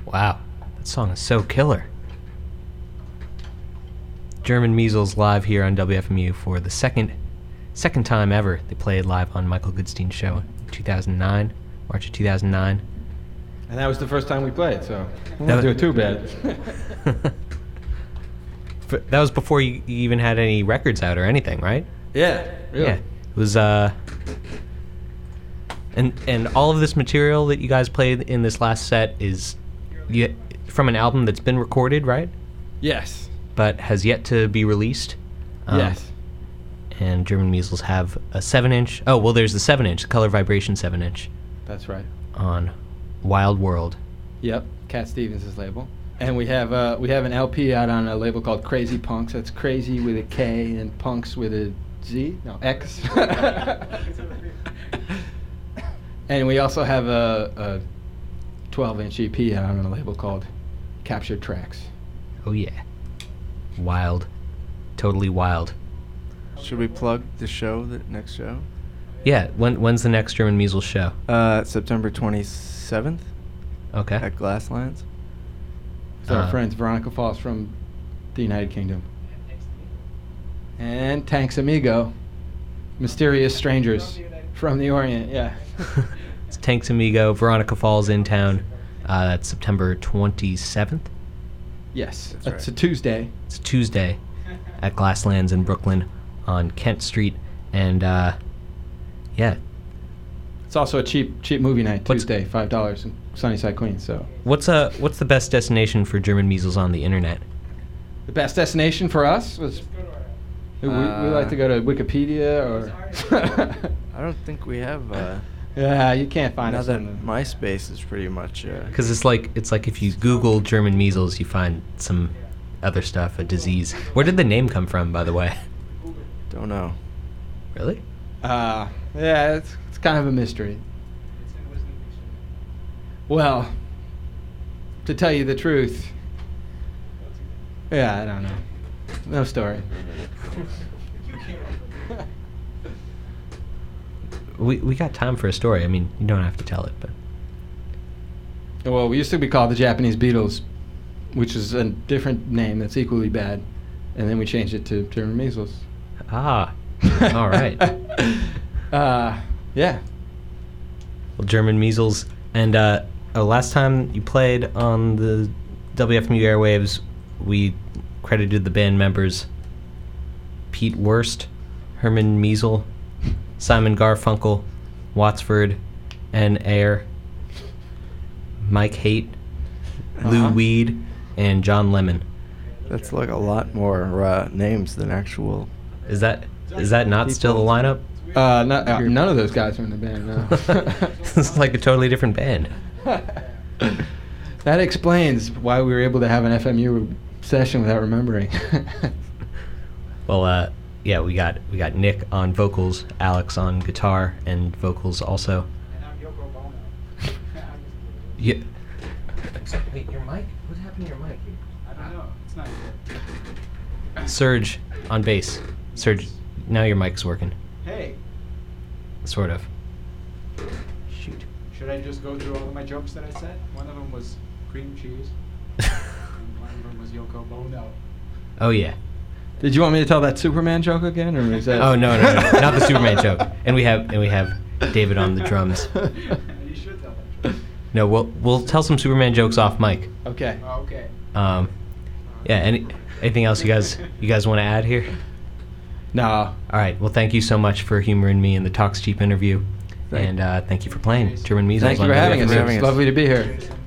Wow, that song is so killer. German Measles live here on WFMU for the second time ever. They played live on Michael Goodstein's show in 2009, March of 2009. And that was the first time we played, so we won't do it too bad. That was before you even had any records out or anything, right? Yeah, really. Yeah, it was. And all of this material that you guys played in this last set is from an album that's been recorded, right? Yes. But has yet to be released. Yes. And German Measles have a 7-inch. Oh, well, there's the 7-inch, the Color Vibration 7-inch. That's right. On Wild World. Yep, Cat Stevens' label. And we have an LP out on a label called Crazy Punks. That's crazy with a K and punks with a Z? No, X. And we also have a 12-inch EP out on a label called Captured Tracks. Oh, yeah. Wild. Totally wild. Should we plug the show, the next show? Yeah, when's the next German Measles show? September 27th. Okay. At Glasslands. It's our friends Veronica Falls from the United Kingdom. And Tanks Amigo, Mysterious Strangers from the Orient, yeah. It's Tanks Amigo, Veronica Falls in town. That's September 27th. Yes, That's it's right. a Tuesday. It's a Tuesday at Glasslands in Brooklyn on Kent Street. And, yeah. It's also a cheap movie night, Tuesday, $5 in Sunnyside, Queens. So, what's the best destination for German Measles on the internet? the best destination for us was we like to go to Wikipedia or. I don't think we have. Yeah, you can't find now us that on the. MySpace is pretty much. Because it's like if you Google German Measles, you find some other stuff, a disease. Where did the name come from, by the way? Don't know. Really? Yeah, it's kind of a mystery. Well, to tell you the truth, yeah, I don't know. No story. We got time for a story. I mean, you don't have to tell it, but. Well, we used to be called the Japanese Beatles, which is a different name that's equally bad, and then we changed it to German Measles. Ah, all right. Yeah. Well, German Measles. And last time you played on the WFMU airwaves, we credited the band members Pete Wurst, Herman Measle, Simon Garfunkel, Watsford, and Ayer, Mike Haight, Lou Weed, and John Lemon. That's like a lot more names than actual. Is that not still the lineup? None of those guys are in the band, no. It's like a totally different band. That explains why we were able to have an FMU session without remembering. Well, yeah, we got Nick on vocals, Alex on guitar and vocals also. And I'm Yoko Bono. Yeah. Wait, your mic? What happened to your mic? I don't know. It's not good. Serge on bass. Serge, now your mic's working. Hey, Sort of. Shoot. should I just go through all of my jokes that I said? One of them was cream cheese. And one of them was Yoko Bono. Oh yeah. Did you want me to tell that Superman joke again, or is that? Oh no, not the Superman joke. And we have David on the drums. You should tell that joke. No, we'll tell some Superman jokes off mic. Okay. Oh, okay. Yeah. Anything else you guys want to add here? No. All right. Well, thank you so much for humoring me in the Talks Cheap interview, and thank you for playing German Measles. Thank you on for having us. WFMU. It's lovely to be here.